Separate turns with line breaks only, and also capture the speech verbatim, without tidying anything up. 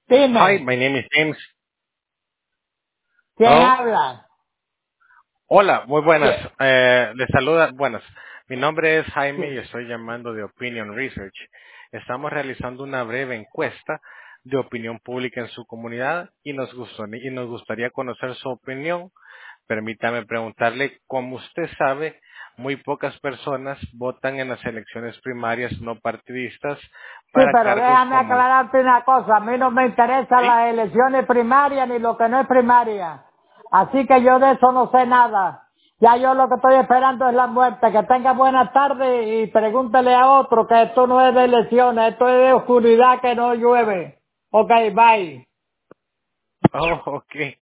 Hi,
Dime,
my name is James.
¿quién
Oh,
habla?
hola, muy buenas.
¿Qui-
Eh, les saluda, buenas. Mi nombre es Jaime y
qui-
estoy llamando de Opinion Research. Estamos realizando una breve encuesta de opinión pública en su comunidad y nos gustó, y nos gustaría conocer su opinión. Permítame preguntarle, como usted sabe, muy pocas personas votan en las elecciones primarias no partidistas
Sí,
para
pero
cargos
déjame
como...
aclararte una cosa. A mí no me interesan
¿Sí?
las elecciones primarias ni lo que no es primaria. Así que yo de eso no sé nada. Ya yo lo que estoy esperando es la muerte. Que tenga buena tarde y pregúntele a otro que esto no es de elecciones, esto es de oscuridad que no llueve. Ok, bye.
Oh, ok.